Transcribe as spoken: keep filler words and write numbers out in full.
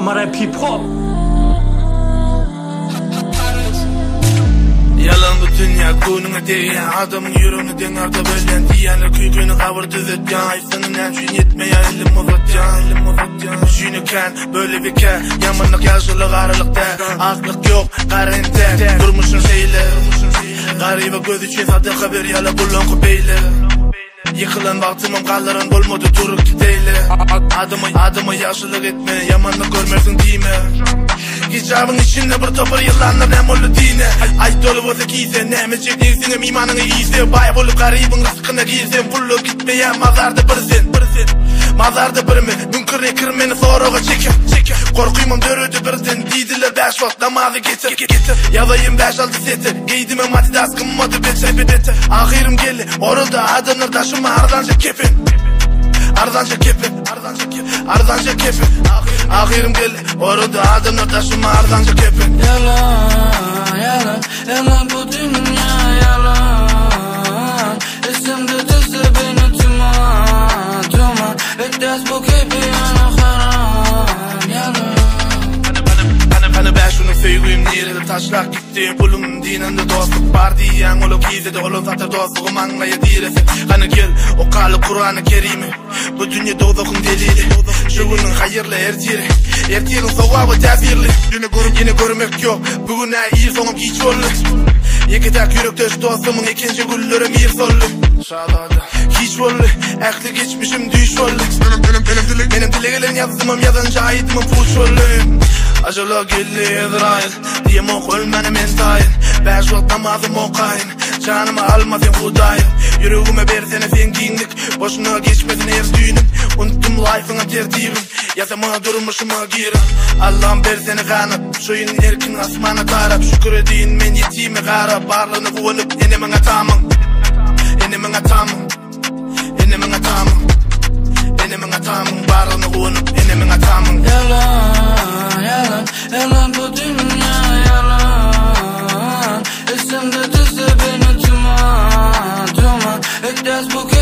ama rap hip hop. Yalan bu dünya koynuna değen adamın yüreğini denarda bölden diyenler küykünü kavur düzet yan aysanın en şun yetmeyen elim uzatcan elim uzatcan şünüken böyle bir ke yamanlık yaşlılık arılıkta aklık yok karente durmuşun şeyle garibe göz için sadık haber yala bullon kubeyle yıkılan vaktımım kalların bulmadı durup gideyle adımı adımı yaşlılık etme yamanlık görmersin değil mi? Gicabın içinde bir topar yıllanlar ne mollu dine Ay dolu boza giysen ne çektiğin imanını iyiyse Bay bolu garibin rızkına giysen Pullu gitmeyen mazarda birsin Mazarda birimi münkürne kırmeni soruğa çeker Korkuymam dörüdü birden Diydiler beş vakit namazı getir Yazayım beş altı seti Giydime matidas kımmadı bete Ahirim geldi orada adamlar taşıma ardanca kepin Ardanca kepin Ardanca kepin Ardanca kepin Ahirim geldi orada adamlar taşıma ardanca kepin Yalan, yalan, yalan bu dünya yalan Esimde tüzü beni tüman, tüman Bekles bu kepi yana haram, yalan Hani ben şunu söyleyeyim nerede taşlak gitti Pulum dininde dostluk var diyen olu gizledi Olu zaten dostluğum anlaya diresi Hani gel o kalı Kur'an-ı Kerim'i Bu dünya dozakın delili Şu günün hayırlı ertiri Ertirin soğabı tezirli Yine görmek yok Bugün iyi sonum hiç oldu İki tek yürekteş dostumun ikinci güllerim bir sollu Hiç oldu Ekli geçmişim düş oldu Benim dileğilerin yazımım yazınca aydımım puç oldu Acılı geldi Ezrail Diyem ok ölmenim entayin Beş vakit namazım okayın Canımı almasın hudayın Yüreğime versene sen giyindik Boşuna geçmesin her düğünüm Unuttum life'ına tertibim Yasama durmuşuma girin Allah'ım versene kanıp Suyun erkin asmana tarap Şükür edin men yetime garap Barlığını kuvanıp enemin atamın Enemin atamın Enemin atamın Enemin atamın Barlığını kuvanıp enemin atamın Yalan, yalan, yalan bu dünya yalan Esimde tüzü beni tüman, tüman Ekles bu